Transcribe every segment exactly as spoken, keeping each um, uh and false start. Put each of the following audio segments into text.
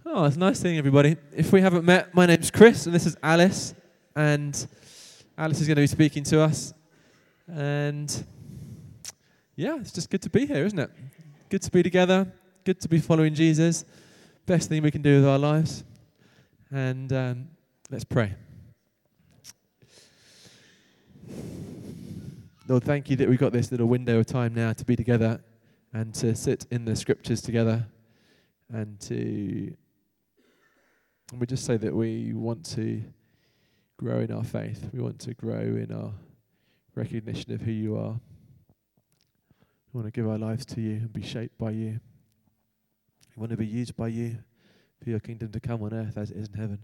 Oh, it's nice seeing everybody. If we haven't met, my name's Chris, and this is Alice. And Alice is going to be speaking to us. And yeah, it's just good to be here, isn't it? Good to be together. Good to be following Jesus. Best thing we can do with our lives. And um, let's pray. Lord, thank you that we've got this little window of time now to be together and to sit in the scriptures together and to... And we just say that we want to grow in our faith. We want to grow in our recognition of who you are. We want to give our lives to you and be shaped by you. We want to be used by you for your kingdom to come on earth as it is in heaven.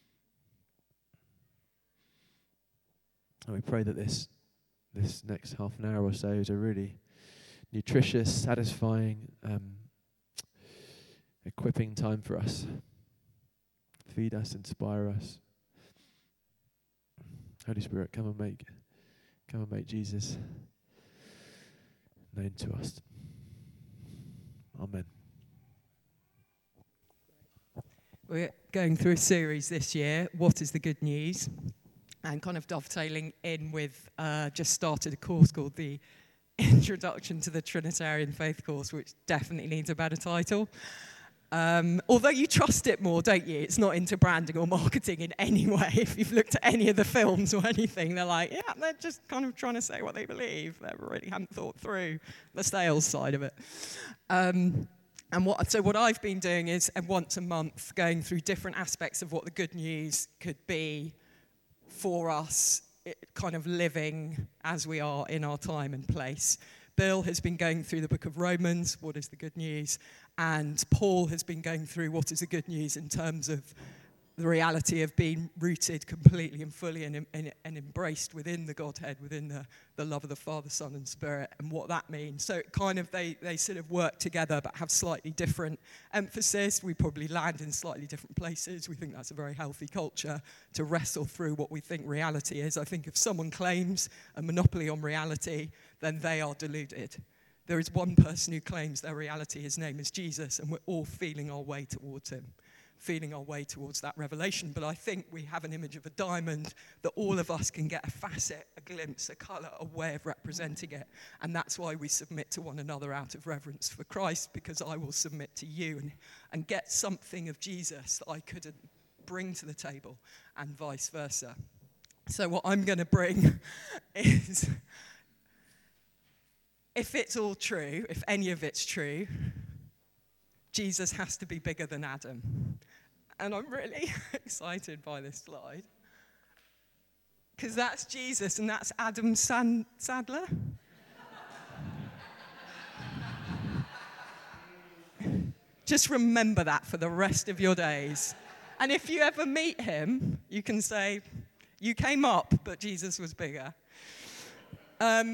And we pray that this this next half an hour or so is a really nutritious, satisfying, um, equipping time for us. Feed us, inspire us. Holy Spirit, come and make, come and make Jesus known to us. Amen. We're going through a series this year, What is the Good News? And kind of dovetailing in with, uh, just started a course called the Introduction to the Trinitarian Faith course, which definitely needs a better title. Um, although you trust it more, don't you? It's not into branding or marketing in any way. If you've looked at any of the films or anything, they're like, yeah, they're just kind of trying to say what they believe. They really haven't thought through the sales side of it. Um, and what, so what I've been doing is uh, once a month going through different aspects of what the good news could be for us, it, kind of living as we are in our time and place. Bill has been going through the book of Romans, what is the good news? And Paul has been going through what is the good news in terms of the reality of being rooted completely and fully and, and, and embraced within the Godhead, within the, the love of the Father, Son, and Spirit, and what that means. So it kind of they, they sort of work together but have slightly different emphasis. We probably land in slightly different places. We think that's a very healthy culture to wrestle through what we think reality is. I think if someone claims a monopoly on reality, then they are deluded. There is one person who claims their reality, his name is Jesus, and we're all feeling our way towards him, feeling our way towards that revelation. But I think we have an image of a diamond that all of us can get a facet, a glimpse, a colour, a way of representing it. And that's why we submit to one another out of reverence for Christ, because I will submit to you and, and get something of Jesus that I couldn't bring to the table, and vice versa. So what I'm going to bring is... If it's all true, if any of it's true, Jesus has to be bigger than Adam. And I'm really excited by this slide. Because that's Jesus and that's Adam San- Sadler. Just remember that for the rest of your days. And if you ever meet him, you can say, you came up, but Jesus was bigger. Um...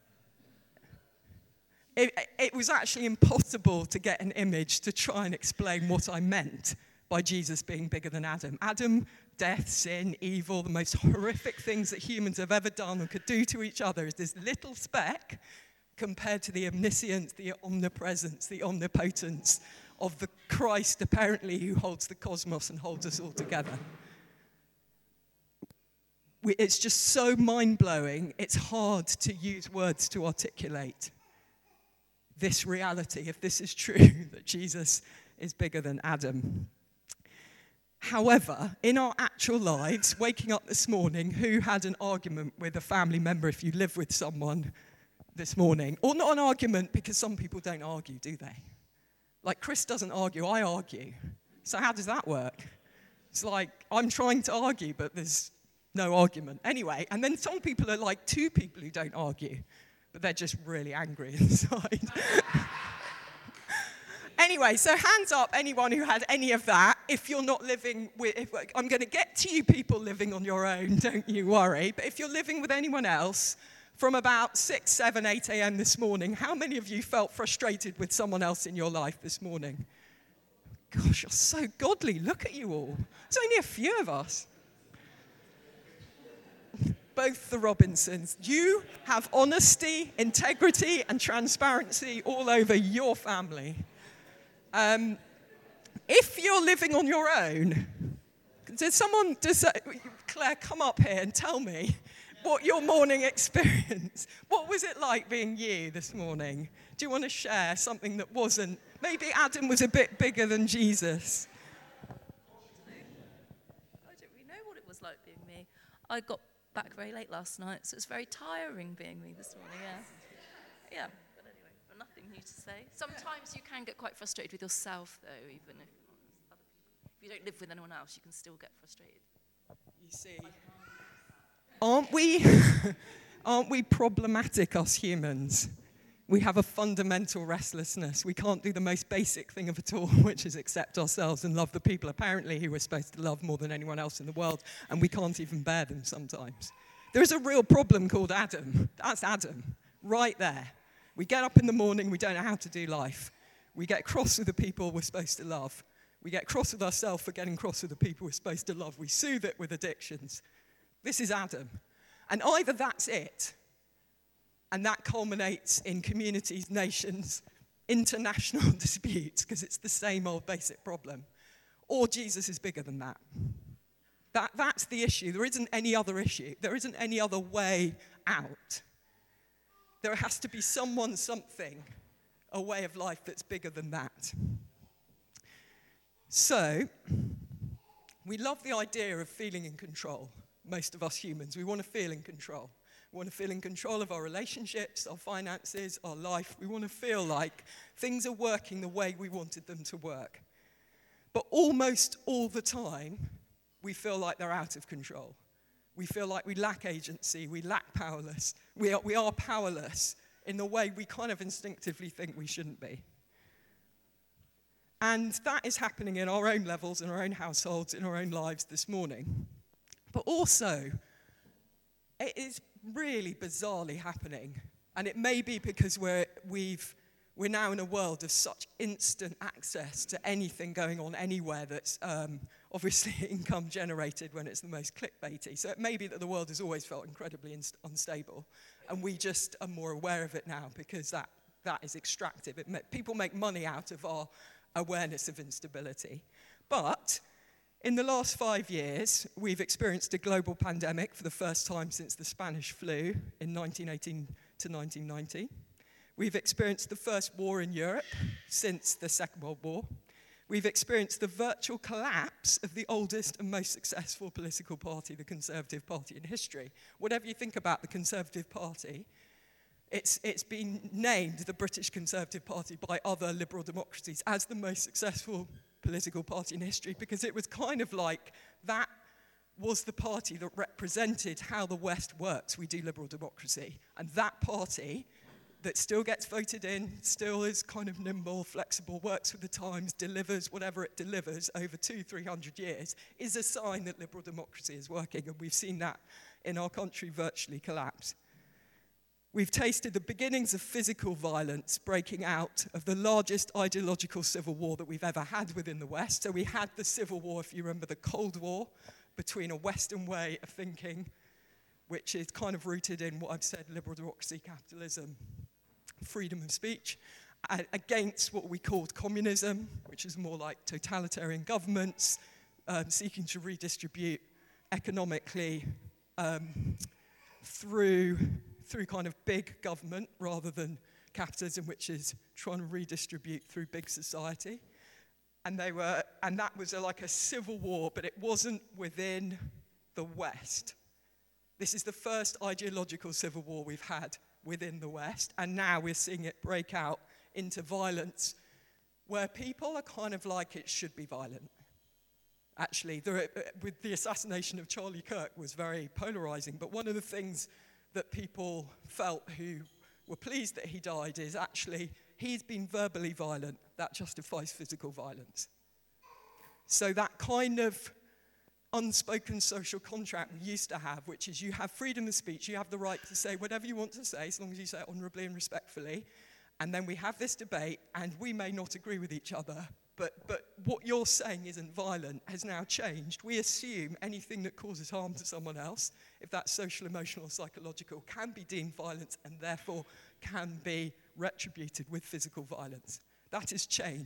It, it was actually impossible to get an image to try and explain what I meant by Jesus being bigger than Adam. Adam, death, sin, evil, the most horrific things that humans have ever done and could do to each other is this little speck compared to the omniscience, the omnipresence, the omnipotence of the Christ, apparently, who holds the cosmos and holds us all together. We, it's just so mind-blowing, it's hard to use words to articulate this reality, if this is true, that Jesus is bigger than Adam. However, in our actual lives, waking up this morning, who had an argument with a family member if you live with someone this morning? Or not an argument, because some people don't argue, do they? Like Chris doesn't argue, I argue. So how does that work? It's like, I'm trying to argue, but there's no argument. Anyway, and then some people are like two people who don't argue, but they're just really angry inside. Anyway, so hands up, anyone who had any of that. If you're not living with, if, I'm going to get to you people living on your own, don't you worry. But if you're living with anyone else, from about six, seven, eight a.m. this morning, how many of you felt frustrated with someone else in your life this morning? Gosh, you're so godly. Look at you all. There's only a few of us. Both the Robinsons. You have honesty, integrity, and transparency all over your family. Um, if you're living on your own, does someone, does uh, Claire, come up here and tell me what your morning experience, what was it like being you this morning? Do you want to share something that wasn't, maybe Adam was a bit bigger than Jesus? I don't really know what it was like being me. I got back very late last night, so it's very tiring being me this morning, yeah. Yeah, but anyway, but nothing new to say. Sometimes you can get quite frustrated with yourself, though, even if other people, if you don't live with anyone else, you can still get frustrated. You see, aren't we, aren't we problematic, us humans? We have a fundamental restlessness. We can't do the most basic thing of it all, which is accept ourselves and love the people, apparently, who we're supposed to love more than anyone else in the world, and we can't even bear them sometimes. There is a real problem called Adam. That's Adam, right there. We get up in the morning, we don't know how to do life. We get cross with the people we're supposed to love. We get cross with ourselves for getting cross with the people we're supposed to love. We soothe it with addictions. This is Adam. And either that's it, and that culminates in communities, nations, international disputes, because it's the same old basic problem, or Jesus is bigger than that. That. That's the issue. There isn't any other issue. There isn't any other way out. There has to be someone, something, a way of life that's bigger than that. So, we love the idea of feeling in control, most of us humans. We want to feel in control. We want to feel in control of our relationships, our finances, our life. We want to feel like things are working the way we wanted them to work. But almost all the time, we feel like they're out of control. We feel like we lack agency, we lack powerless. We are, we are powerless in the way we kind of instinctively think we shouldn't be. And that is happening in our own levels, in our own households, in our own lives this morning. But also, it is really bizarrely happening. And it may be because we're, we've, we're now in a world of such instant access to anything going on anywhere that's um, obviously income generated when it's the most clickbaity. So it may be that the world has always felt incredibly inst- unstable. And we just are more aware of it now because that, that is extractive. It ma- people make money out of our awareness of instability. But in the last five years, we've experienced a global pandemic for the first time since the Spanish flu in nineteen eighteen to nineteen ninety. We've experienced the first war in Europe since the Second World War. We've experienced the virtual collapse of the oldest and most successful political party, the Conservative Party in history. Whatever you think about the Conservative Party, It's, it's been named the British Conservative Party by other liberal democracies as the most successful political party in history because it was kind of like that was the party that represented how the West works. We do liberal democracy. And that party that still gets voted in, still is kind of nimble, flexible, works with the times, delivers whatever it delivers over two, three hundred years, is a sign that liberal democracy is working. And we've seen that in our country virtually collapse. We've tasted the beginnings of physical violence breaking out of the largest ideological civil war that we've ever had within the West. So we had the Civil War, if you remember, the Cold War, between a Western way of thinking, which is kind of rooted in what I've said, liberal democracy, capitalism, freedom of speech, against what we called communism, which is more like totalitarian governments um, seeking to redistribute economically um, through... through kind of big government rather than capitalism, which is trying to redistribute through big society. And they were, and that was a, like a civil war, but it wasn't within the West. This is the first ideological civil war we've had within the West, and now we're seeing it break out into violence where people are kind of like it should be violent. Actually, there, with the assassination of Charlie Kirk was very polarizing, but one of the things that people felt who were pleased that he died is actually he's been verbally violent. That justifies physical violence. So that kind of unspoken social contract we used to have, which is you have freedom of speech, you have the right to say whatever you want to say, as long as you say it honorably and respectfully, and then we have this debate, and we may not agree with each other, but, but what you're saying isn't violent has now changed. We assume anything that causes harm to someone else, if that's social, emotional, or psychological, can be deemed violence and therefore can be retributed with physical violence. That has changed.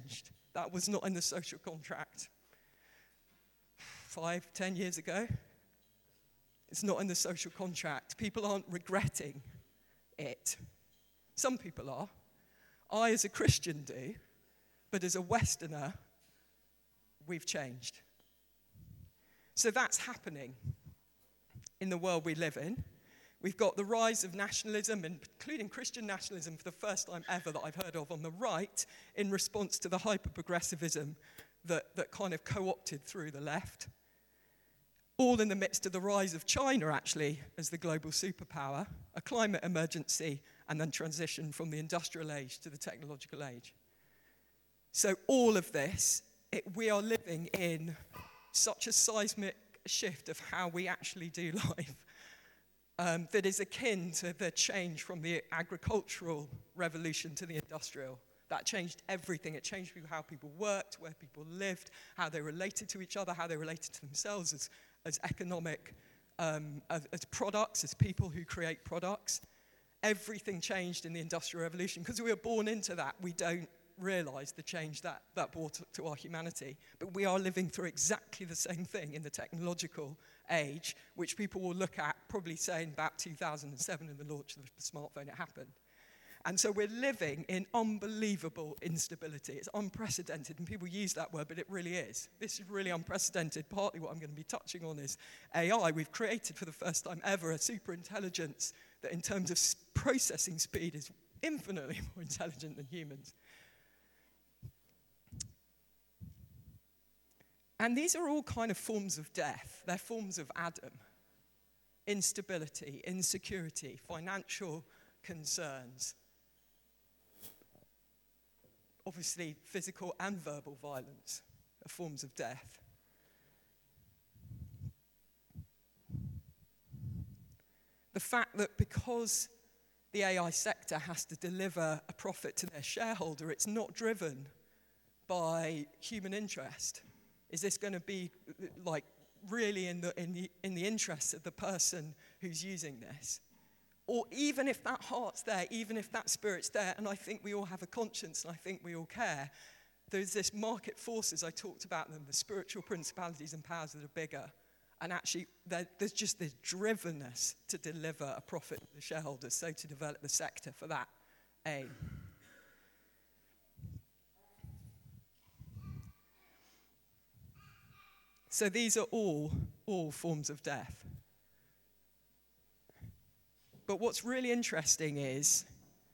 That was not in the social contract five, ten years ago. It's not in the social contract. People aren't regretting it. Some people are. I, as a Christian, do. But as a Westerner, we've changed. So that's happening in the world we live in. We've got the rise of nationalism, including Christian nationalism, for the first time ever that I've heard of on the right, in response to the hyper-progressivism that, that kind of co-opted through the left. All in the midst of the rise of China, actually, as the global superpower, a climate emergency, and then transition from the industrial age to the technological age. So all of this, it, we are living in such a seismic shift of how we actually do life um, that is akin to the change from the agricultural revolution to the industrial. That changed everything. It changed how people worked, where people lived, how they related to each other, how they related to themselves as, as economic, um, as, as products, as people who create products. Everything changed in the Industrial Revolution. Because we were born into that, we don't realize the change that that brought to our humanity. But we are living through exactly the same thing in the technological age, which people will look at probably saying about two thousand seven in the launch of the smartphone, it happened. And so we're living in unbelievable instability. It's unprecedented, and people use that word, but it really is. This is really unprecedented. Partly what I'm going to be touching on is A I. We've created for the first time ever a super intelligence that in terms of processing speed is infinitely more intelligent than humans. And these are all kind of forms of death. They're forms of Adam. Instability, insecurity, financial concerns. Obviously, physical and verbal violence are forms of death. The fact that because the A I sector has to deliver a profit to their shareholder, it's not driven by human interest. Is this going to be like really in the in the in the interest of the person who's using this? Or even if that heart's there, even if that spirit's there, and I think we all have a conscience and I think we all care, there's this market forces, I talked about them, the spiritual principalities and powers that are bigger. And actually, there's just this drivenness to deliver a profit to the shareholders, so to develop the sector for that aim. So these are all, all forms of death. But what's really interesting is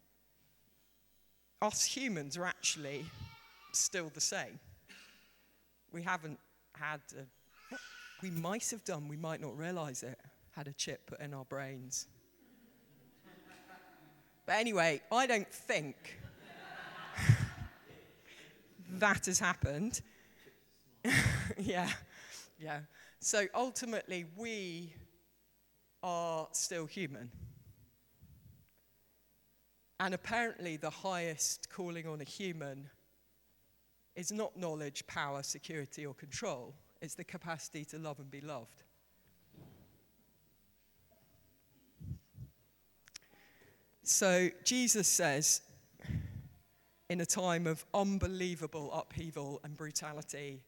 us humans are actually still the same. We haven't had, a, we might have done, we might not realize it, had a chip put in our brains. But anyway, I don't think that has happened. yeah, yeah. So ultimately, we are still human. And apparently the highest calling on a human is not knowledge, power, security, or control. It's the capacity to love and be loved. So Jesus says, in a time of unbelievable upheaval and brutality,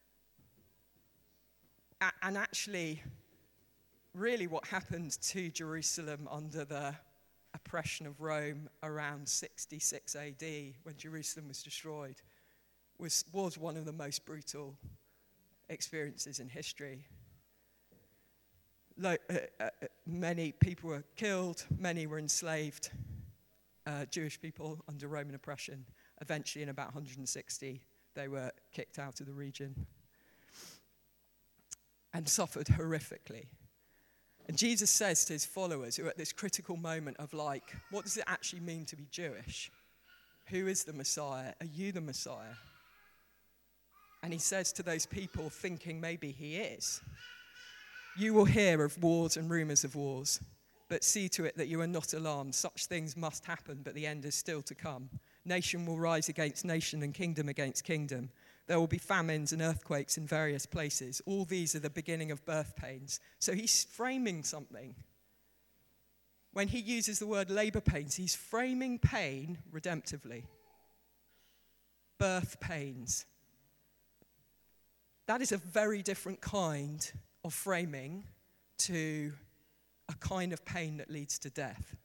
and actually, really what happened to Jerusalem under the oppression of Rome around sixty-six A D, when Jerusalem was destroyed, was, was one of the most brutal experiences in history. Like, uh, uh, many people were killed, many were enslaved, uh, Jewish people under Roman oppression. Eventually, in about one hundred sixty, they were kicked out of the region and suffered horrifically. And Jesus says to his followers, who are at this critical moment of like, what does it actually mean to be Jewish? Who is the Messiah? Are you the Messiah? And he says to those people thinking maybe he is, you will hear of wars and rumors of wars, but see to it that you are not alarmed. Such things must happen, but the end is still to come. Nation will rise against nation and kingdom against kingdom. There will be famines and earthquakes in various places. All these are the beginning of birth pains. So he's framing something. When he uses the word labor pains, he's framing pain redemptively. birth pains. That is a very different kind of framing to a kind of pain that leads to death.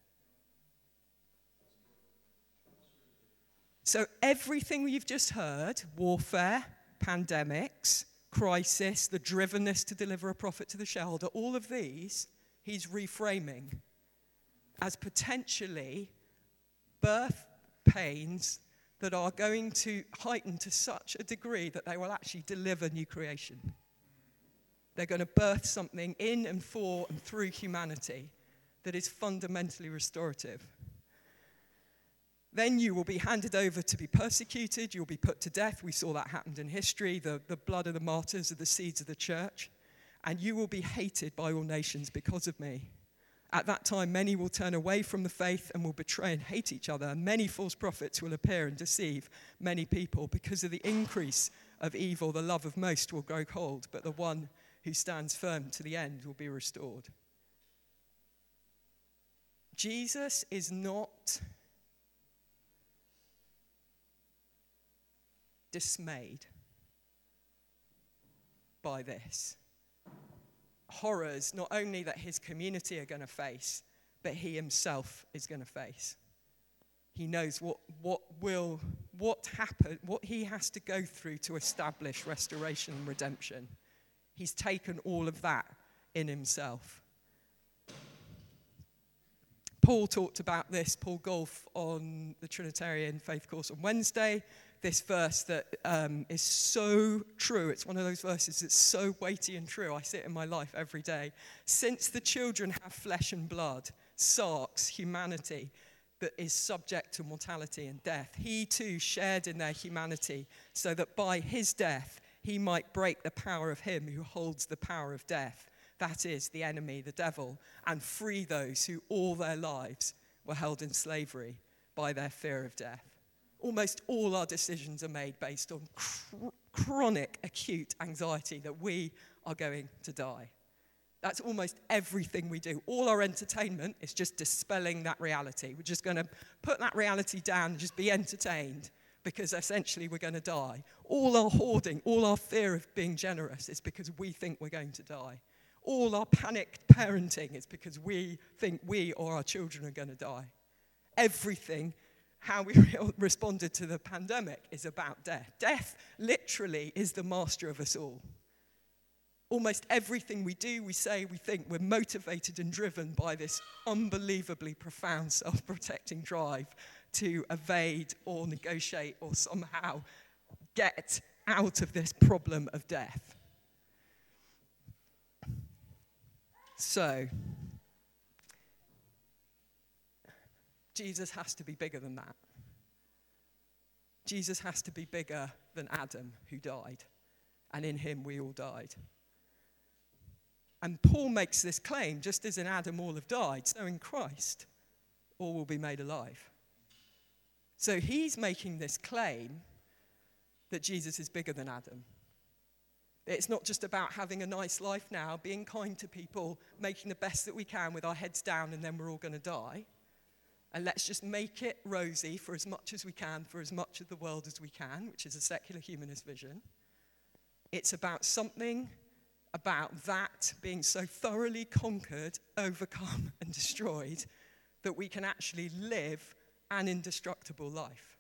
So everything you've just heard, warfare, pandemics, crisis, the drivenness to deliver a profit to the shareholder, all of these, he's reframing as potentially birth pains that are going to heighten to such a degree that they will actually deliver new creation. They're going to birth something in and for and through humanity that is fundamentally restorative. Then you will be handed over to be persecuted. You'll be put to death. We saw that happened in history. The, the blood of the martyrs are the seeds of the church. And you will be hated by all nations because of me. At that time, many will turn away from the faith and will betray and hate each other. Many false prophets will appear and deceive many people. Because of the increase of evil, the love of most will grow cold, but the one who stands firm to the end will be restored. Jesus is not dismayed by this. Horrors, not only that his community are going to face, but he himself is going to face. He knows what, what will, what happen, what he has to go through to establish restoration and redemption. He's taken all of that in himself. Paul talked about this, Paul Golf, on the Trinitarian Faith Course on Wednesday. This verse that um, is so true. It's one of those verses that's so weighty and true. I see it in my life every day. Since the children have flesh and blood, sarx, humanity, that is subject to mortality and death, he too shared in their humanity, so that by his death he might break the power of him who holds the power of death, that is, the enemy, the devil, and free those who all their lives were held in slavery by their fear of death. Almost all our decisions are made based on cr- chronic, acute anxiety that we are going to die. That's almost everything we do. All our entertainment is just dispelling that reality. We're just going to put that reality down and just be entertained because essentially we're going to die. All our hoarding, all our fear of being generous is because we think we're going to die. All our panicked parenting is because we think we or our children are going to die. Everything, how we re- responded to the pandemic, is about death. Death literally is the master of us all. Almost everything we do, we say, we think, we're motivated and driven by this unbelievably profound self-protecting drive to evade or negotiate or somehow get out of this problem of death. So, Jesus has to be bigger than that. Jesus has to be bigger than Adam, who died, and in him we all died. And Paul makes this claim, just as in Adam all have died, so in Christ all will be made alive. So he's making this claim that Jesus is bigger than Adam. It's not just about having a nice life now, being kind to people, making the best that we can with our heads down, and then we're all going to die. And let's just make it rosy for as much as we can, for as much of the world as we can, which is a secular humanist vision. It's about something about that being so thoroughly conquered, overcome, and destroyed that we can actually live an indestructible life.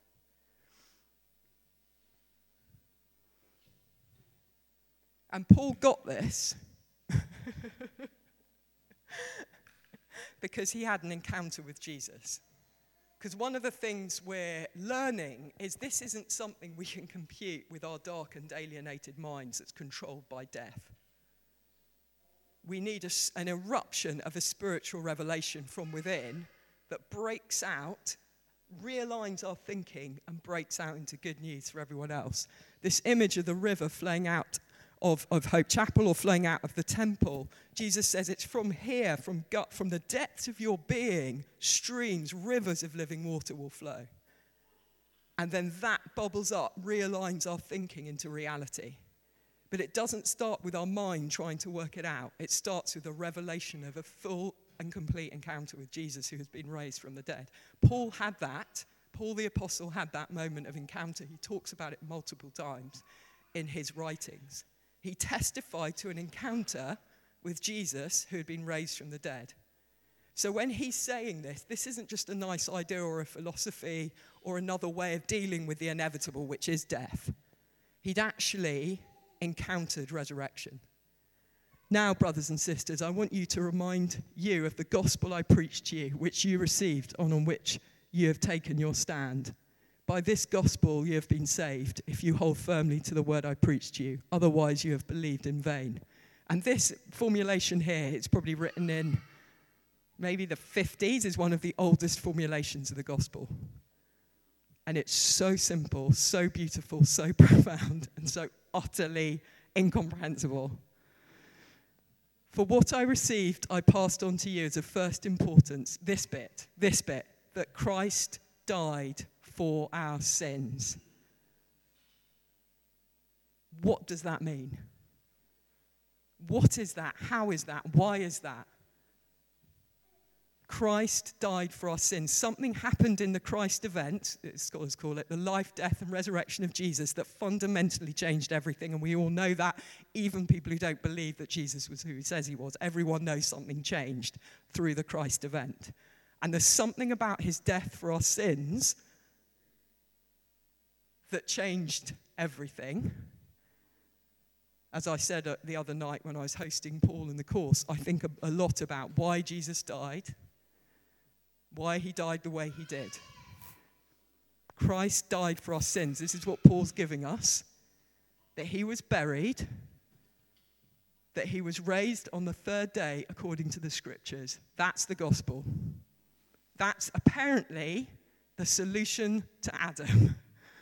And Paul got this because he had an encounter with Jesus. Because one of the things we're learning is this isn't something we can compute with our darkened, alienated minds that's controlled by death. We need a, an eruption of a spiritual revelation from within that breaks out, realigns our thinking, and breaks out into good news for everyone else. This image of the river flowing out Of, of Hope Chapel or flowing out of the temple, Jesus says it's from here, from gut, from the depths of your being, streams, rivers of living water will flow. And then that bubbles up, realigns our thinking into reality. But it doesn't start with our mind trying to work it out. It starts with a revelation of a full and complete encounter with Jesus who has been raised from the dead. Paul had that. Paul the Apostle had that moment of encounter. He talks about it multiple times in his writings. He testified to an encounter with Jesus who had been raised from the dead. So when he's saying this, this isn't just a nice idea or a philosophy or another way of dealing with the inevitable, which is death. He'd actually encountered resurrection. Now, brothers and sisters, I want you to remind you of the gospel I preached to you, which you received and on which you have taken your stand. By this gospel you have been saved, if you hold firmly to the word I preached to you. Otherwise you have believed in vain. And this formulation here, it's probably written in maybe the fifties, is one of the oldest formulations of the gospel. And it's so simple, so beautiful, so profound, and so utterly incomprehensible. For what I received, I passed on to you as of first importance, this bit, this bit, that Christ died for our sins. What does that mean? What is that? How is that? Why is that? Christ died for our sins. Something happened in the Christ event, scholars call it, the life, death, and resurrection of Jesus, that fundamentally changed everything. And we all know that, even people who don't believe that Jesus was who he says he was. Everyone knows something changed through the Christ event. And there's something about his death for our sins that changed everything. As I said uh, the other night when I was hosting Paul in the course, I think a, a lot about why Jesus died, why he died the way he did. Christ died for our sins. This is what Paul's giving us. That he was buried, that he was raised on the third day according to the scriptures. That's the gospel. That's apparently the solution to Adam.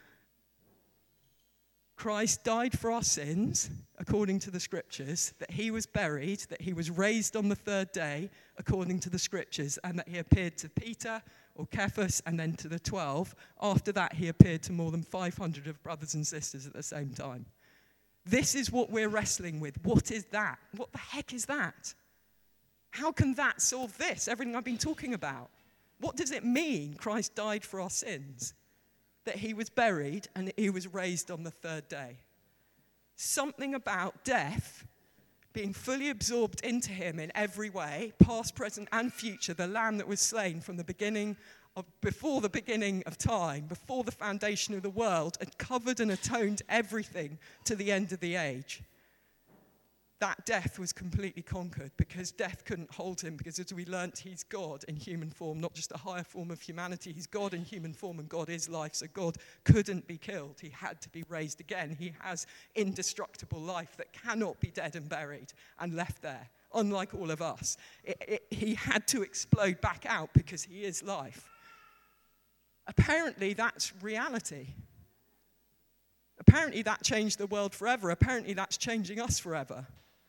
Christ died for our sins, according to the scriptures, that he was buried, that he was raised on the third day, according to the scriptures, and that he appeared to Peter, or Cephas, and then to the twelve. After that, he appeared to more than five hundred of brothers and sisters at the same time. This is what we're wrestling with. What is that? What the heck is that? How can that solve this, everything I've been talking about? What does it mean, Christ died for our sins? That he was buried and he was raised on the third day. Something about death being fully absorbed into him in every way, past, present, and future, the lamb that was slain from the beginning of, before the beginning of time, before the foundation of the world, had covered and atoned everything to the end of the age. That death was completely conquered because death couldn't hold him, because as we learnt, he's God in human form, not just a higher form of humanity. He's God in human form, and God is life, so God couldn't be killed. He had to be raised again. He has indestructible life that cannot be dead and buried and left there, unlike all of us. It, it, he had to explode back out because he is life. Apparently, that's reality. Apparently, that changed the world forever. Apparently, that's changing us forever.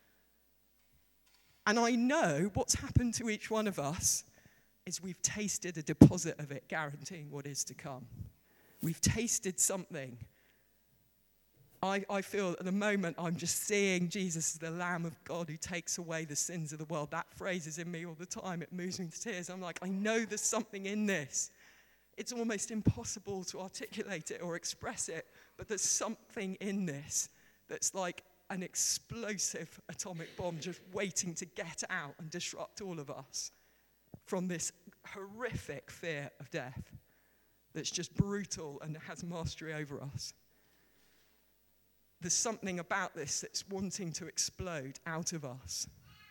And I know what's happened to each one of us is we've tasted a deposit of it, guaranteeing what is to come. We've tasted something. I, I feel at the moment I'm just seeing Jesus as the Lamb of God who takes away the sins of the world. That phrase is in me all the time. It moves me to tears. I'm like, I know there's something in this. It's almost impossible to articulate it or express it, but there's something in this that's like an explosive atomic bomb just waiting to get out and disrupt all of us from this horrific fear of death that's just brutal and has mastery over us. There's something about this that's wanting to explode out of us.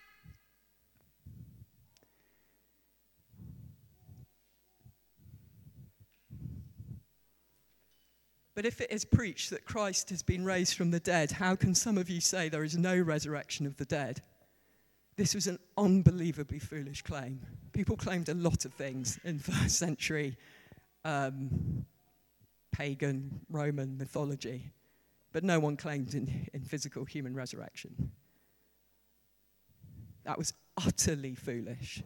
But if it is preached that Christ has been raised from the dead, how can some of you say there is no resurrection of the dead? This was an unbelievably foolish claim. People claimed a lot of things in first century um, pagan Roman mythology, but no one claimed in, in physical human resurrection. That was utterly foolish.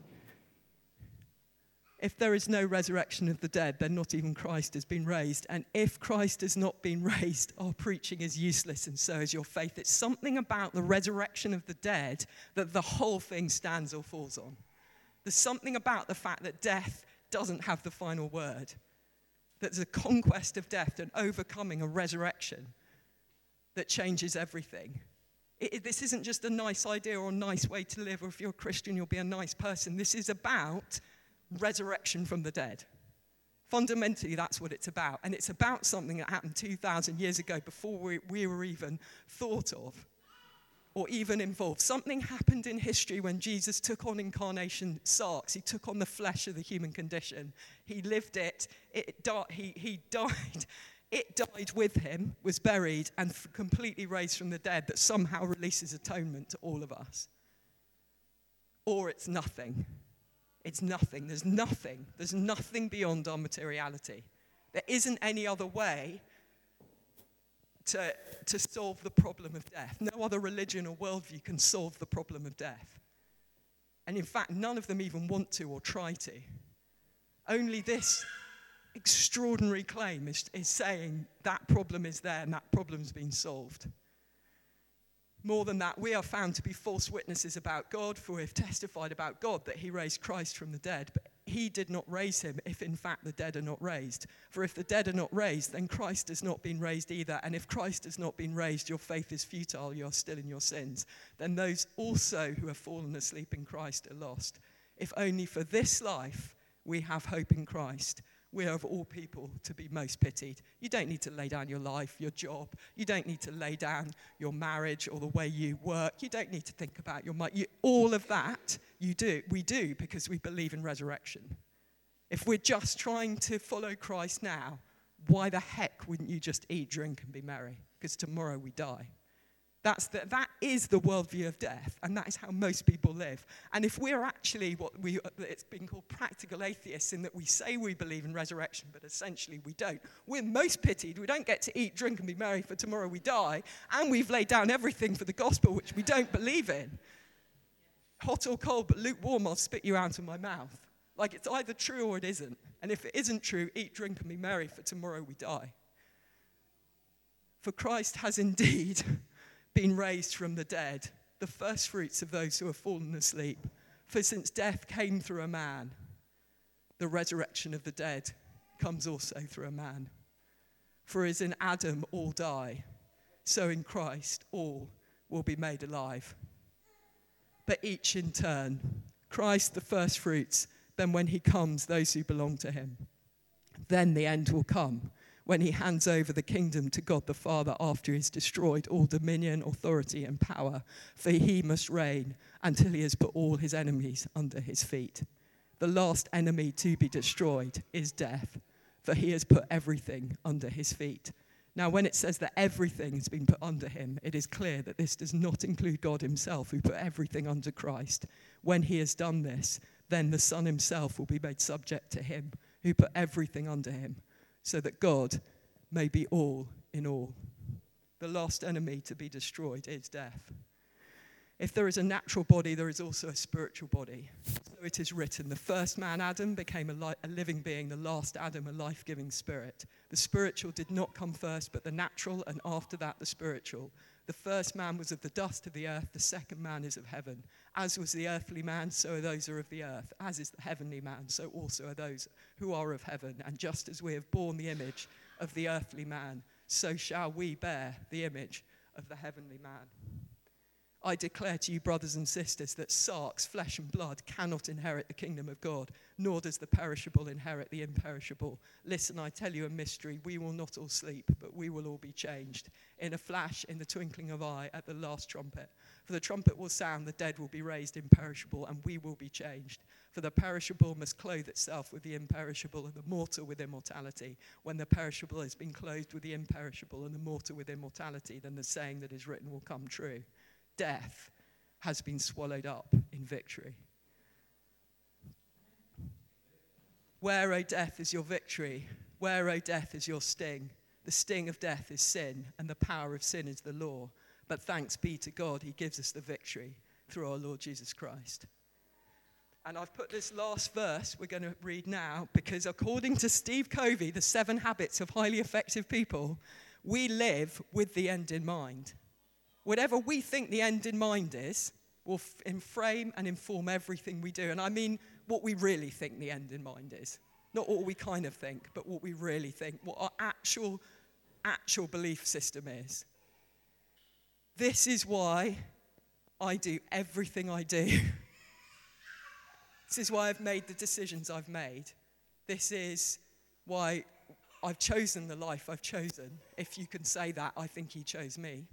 If there is no resurrection of the dead, then not even Christ has been raised. And if Christ has not been raised, our preaching is useless, and so is your faith. It's something about the resurrection of the dead that the whole thing stands or falls on. There's something about the fact that death doesn't have the final word There's a conquest of death and overcoming a resurrection that changes everything. It, it, this isn't just a nice idea or a nice way to live, or if you're a Christian, you'll be a nice person. This is about resurrection from the dead. Fundamentally, that's what it's about. And it's about something that happened two thousand years ago before we, we were even thought of or even involved. Something happened in history when Jesus took on incarnation sarx. He took on the flesh of the human condition. He lived it. It di- he, he died. It died with him, was buried, and f- completely raised from the dead, that somehow releases atonement to all of us. Or it's nothing. It's nothing. There's nothing. There's nothing beyond our materiality. There isn't any other way to, to solve the problem of death. No other religion or worldview can solve the problem of death. And in fact, none of them even want to or try to. Only this extraordinary claim is, is saying that problem is there and that problem's been solved. More than that, we are found to be false witnesses about God, for we have testified about God that he raised Christ from the dead. But he did not raise him if in fact the dead are not raised. For if the dead are not raised, then Christ has not been raised either. And if Christ has not been raised, your faith is futile, you are still in your sins. Then those also who have fallen asleep in Christ are lost. If only for this life we have hope in Christ, we are of all people to be most pitied. You don't need to lay down your life, your job. You don't need to lay down your marriage or the way you work. You don't need to think about your money. You, all of that you do, we do because we believe in resurrection. If we're just trying to follow Christ now, why the heck wouldn't you just eat, drink, and be merry? Because tomorrow we die. That's the, that is the worldview of death, and that is how most people live. And if we're actually what we, it's been called practical atheists, in that we say we believe in resurrection, but essentially we don't, we're most pitied. We don't get to eat, drink, and be merry, for tomorrow we die, and we've laid down everything for the gospel, which we don't believe in. Hot or cold, but lukewarm, I'll spit you out of my mouth. Like, it's either true or it isn't. And if it isn't true, eat, drink, and be merry, for tomorrow we die. For Christ has indeed been raised from the dead, the first fruits of those who have fallen asleep. For since death came through a man, the resurrection of the dead comes also through a man. For as in Adam all die, so in Christ all will be made alive. But each in turn, Christ the first fruits, then when he comes, those who belong to him. Then the end will come, when he hands over the kingdom to God the Father after he has destroyed all dominion, authority, and power. For he must reign until he has put all his enemies under his feet. The last enemy to be destroyed is death, for he has put everything under his feet. Now, when it says that everything has been put under him, it is clear that this does not include God himself, who put everything under Christ. When he has done this, then the Son himself will be made subject to him, who put everything under him, so that God may be all in all. The last enemy to be destroyed is death. If there is a natural body, there is also a spiritual body. So it is written, the first man, Adam, became a, li- a living being, the last Adam, a life-giving spirit. The spiritual did not come first, but the natural, and after that the spiritual. The first man was of the dust of the earth, the second man is of heaven. As was the earthly man, so are those who are of the earth. As is the heavenly man, so also are those who are of heaven. And just as we have borne the image of the earthly man, so shall we bear the image of the heavenly man. I declare to you, brothers and sisters, that sarx, flesh and blood, cannot inherit the kingdom of God, nor does the perishable inherit the imperishable. Listen, I tell you a mystery. We will not all sleep, but we will all be changed. In a flash, in the twinkling of an eye, at the last trumpet. For the trumpet will sound, the dead will be raised imperishable, and we will be changed. For the perishable must clothe itself with the imperishable, and the mortal with immortality. When the perishable has been clothed with the imperishable, and the mortal with immortality, then the saying that is written will come true. Death has been swallowed up in victory. Where, O death, is your victory? Where, O death, is your sting? The sting of death is sin, and the power of sin is the law. But thanks be to God, he gives us the victory through our Lord Jesus Christ. And I've put this last verse we're going to read now, because according to Steve Covey, the seven habits of highly effective people, we live with the end in mind. Whatever we think the end in mind is will f- frame and inform everything we do. And I mean what we really think the end in mind is. Not what we kind of think, but what we really think, what our actual, actual belief system is. This is why I do everything I do. This is why I've made the decisions I've made. This is why I've chosen the life I've chosen. If you can say that, I think he chose me.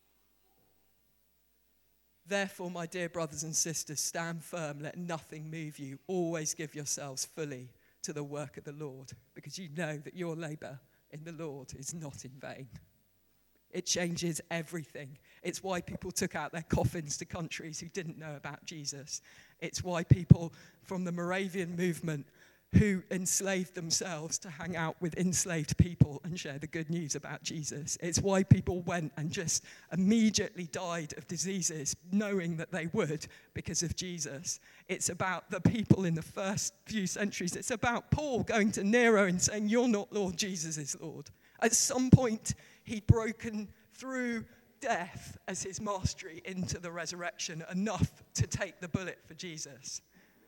Therefore, my dear brothers and sisters, stand firm, let nothing move you. Always give yourselves fully to the work of the Lord, because you know that your labor in the Lord is not in vain. It changes everything. It's why people took out their coffins to countries who didn't know about Jesus. It's why people from the Moravian movement who enslaved themselves to hang out with enslaved people and share the good news about Jesus. It's why people went and just immediately died of diseases, knowing that they would because of Jesus. It's about the people in the first few centuries. It's about Paul going to Nero and saying, "You're not Lord, Jesus is Lord." At some point, he'd broken through death as his mastery into the resurrection, enough to take the bullet for Jesus.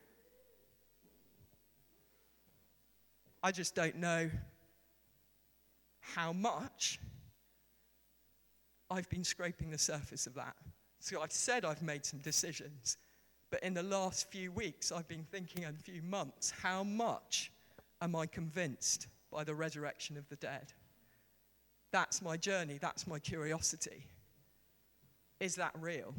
I just don't know how much I've been scraping the surface of that. So I've said I've made some decisions, but in the last few weeks, I've been thinking, and few months, how much am I convinced by the resurrection of the dead? That's my journey, that's my curiosity. Is that real?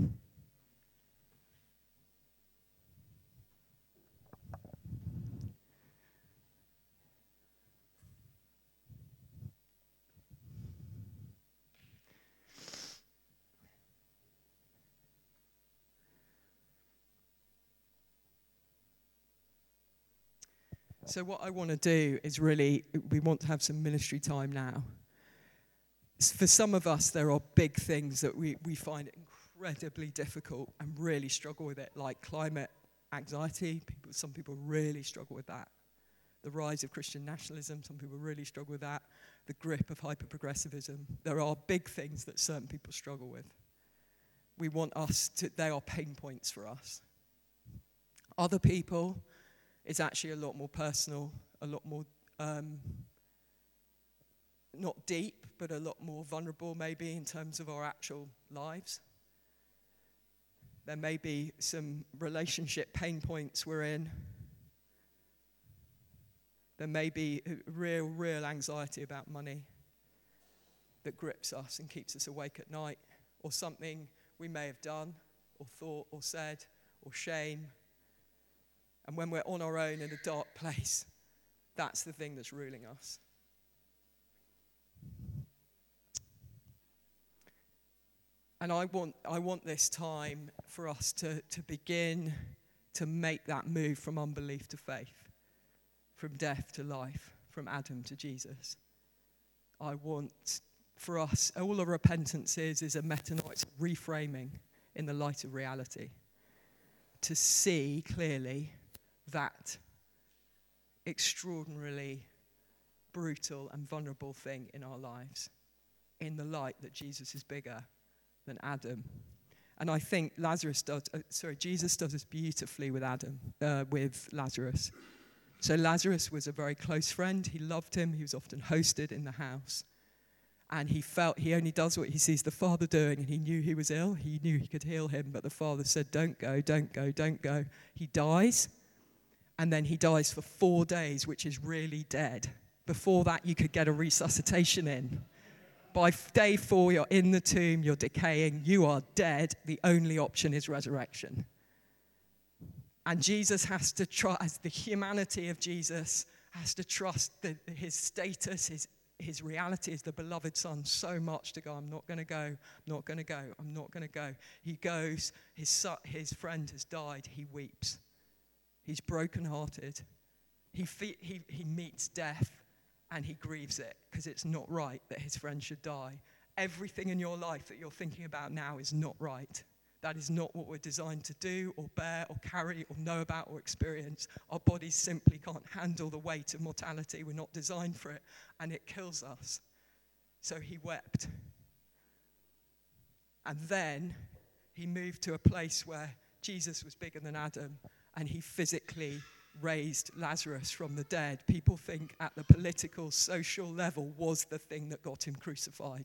So what I want to do is really, we want to have some ministry time now. For some of us, there are big things that we, we find incredibly difficult and really struggle with it, like climate anxiety. People, some people really struggle with that. The rise of Christian nationalism, some people really struggle with that. The grip of hyper-progressivism. There are big things that certain people struggle with. We want us to, they are pain points for us. Other people, it's actually a lot more personal, a lot more, um, not deep, but a lot more vulnerable maybe in terms of our actual lives. There may be some relationship pain points we're in. There may be real, real anxiety about money that grips us and keeps us awake at night, or something we may have done, or thought, or said, or shame. And when we're on our own in a dark place, that's the thing that's ruling us. And I want I want this time for us to, to begin to make that move from unbelief to faith, from death to life, from Adam to Jesus. I want for us, all of repentance is, is a metanoia, reframing in the light of reality, to see clearly that extraordinarily brutal and vulnerable thing in our lives, in the light that Jesus is bigger than Adam. And I think Lazarus does, uh, sorry, Jesus does this beautifully with Adam, uh, with Lazarus. So Lazarus was a very close friend. He loved him. He was often hosted in the house. And he felt he only does what he sees the Father doing, and he knew he was ill. He knew he could heal him, but the Father said, don't go, don't go, don't go. He dies, and then he dies for four days, which is really dead. Before that, you could get a resuscitation in. By day four, you're in the tomb, you're decaying, you are dead. The only option is resurrection. And Jesus has to trust, as the humanity of Jesus has to trust the, his status, his his reality as the beloved son so much to go, I'm not going to go, I'm not going to go, I'm not going to go. He goes, his son, his friend has died, he weeps. He's brokenhearted. He, fe- he, he meets death and he grieves it because it's not right that his friend should die. Everything in your life that you're thinking about now is not right. That is not what we're designed to do or bear or carry or know about or experience. Our bodies simply can't handle the weight of mortality. We're not designed for it, and it kills us. So he wept. And then he moved to a place where Jesus was bigger than Adam, and he physically raised Lazarus from the dead, people think at the political, social level was the thing that got him crucified.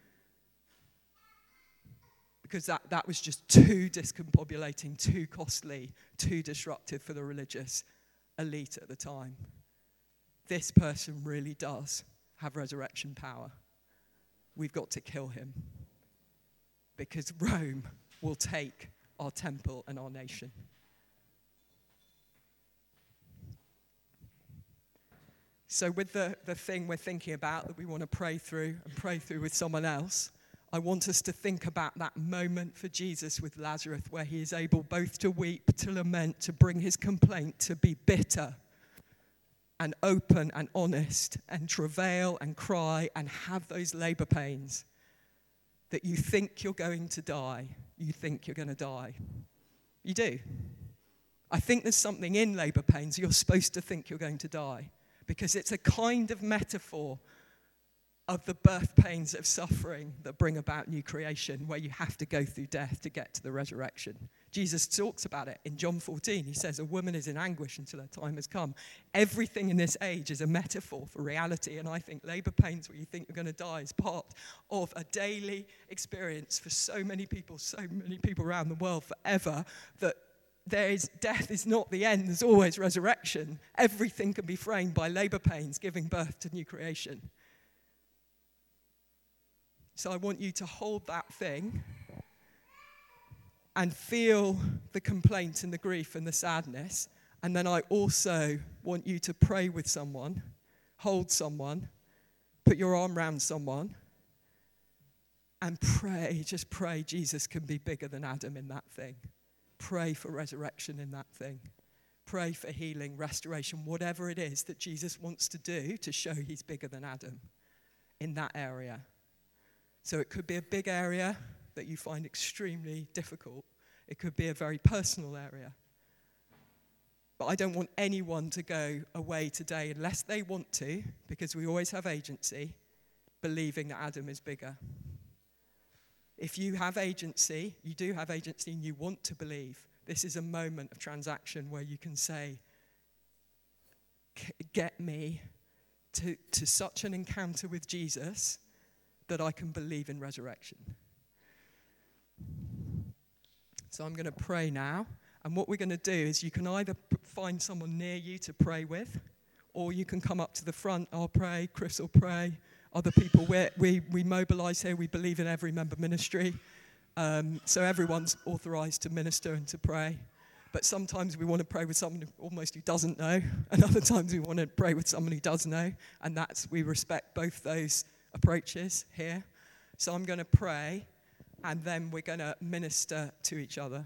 Because that, that was just too discombobulating, too costly, too disruptive for the religious elite at the time. This person really does have resurrection power. We've got to kill him. Because Rome will take our temple and our nation. So with the, the thing we're thinking about that we want to pray through and pray through with someone else, I want us to think about that moment for Jesus with Lazarus where he is able both to weep, to lament, to bring his complaint, to be bitter and open and honest and travail and cry and have those labor pains that you think you're going to die. You think you're going to die. You do. I think there's something in labor pains. You're supposed to think you're going to die because it's a kind of metaphor of the birth pains of suffering that bring about new creation, where you have to go through death to get to the resurrection. Jesus talks about it in John fourteen. He says, a woman is in anguish until her time has come. Everything in this age is a metaphor for reality, and I think labor pains where you think you're going to die is part of a daily experience for so many people, so many people around the world forever, that there is, death is not the end, there's always resurrection. Everything can be framed by labor pains giving birth to new creation. So I want you to hold that thing and feel the complaint and the grief and the sadness. And then I also want you to pray with someone, hold someone, put your arm around someone, and pray, just pray Jesus can be bigger than Adam in that thing. Pray for resurrection in that thing. Pray for healing, restoration, whatever it is that Jesus wants to do to show he's bigger than Adam in that area. So it could be a big area that you find extremely difficult. It could be a very personal area. But I don't want anyone to go away today unless they want to, because we always have agency, believing that Adam is bigger. If you have agency, you do have agency and you want to believe, this is a moment of transaction where you can say, get me to, to such an encounter with Jesus that I can believe in resurrection. So I'm going to pray now. And what we're going to do is you can either p- find someone near you to pray with, or you can come up to the front. I'll pray, Chris will pray, other people. We're, we we mobilize here. We believe in every member ministry. Um, so everyone's authorized to minister and to pray. But sometimes we want to pray with someone who almost who doesn't know. And other times we want to pray with someone who does know. And that's, we respect both those approaches here. So I'm going to pray, and then we're going to minister to each other.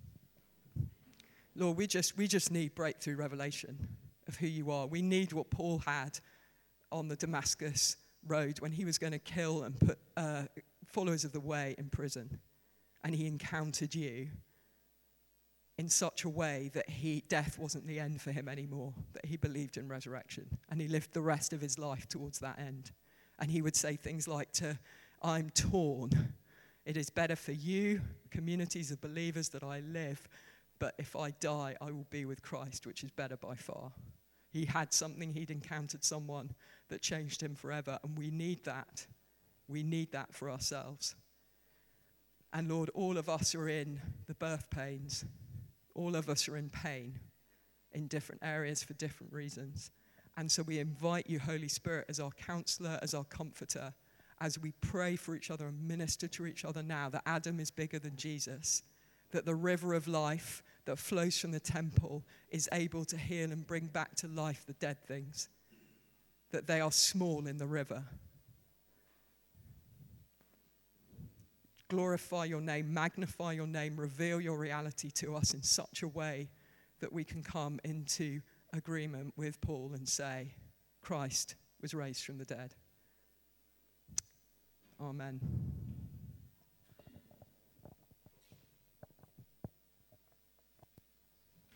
Lord, we just we just need breakthrough revelation of who you are. We need what Paul had on the Damascus road when he was going to kill and put uh, followers of the way in prison, and he encountered you in such a way that he death wasn't the end for him anymore, that he believed in resurrection, and he lived the rest of his life towards that end. And he would say things like, to, I'm torn. It is better for you, communities of believers, that I live, but if I die, I will be with Christ, which is better by far. He had something, he'd encountered someone that changed him forever, and we need that. We need that for ourselves. And Lord, all of us are in the birth pains. All of us are in pain in different areas for different reasons. And so we invite you, Holy Spirit, as our counselor, as our comforter, as we pray for each other and minister to each other now, that Adam is bigger than Jesus, that the river of life that flows from the temple is able to heal and bring back to life the dead things, that they are small in the river. Glorify your name, magnify your name, reveal your reality to us in such a way that we can come into agreement with Paul and say, Christ was raised from the dead. Amen.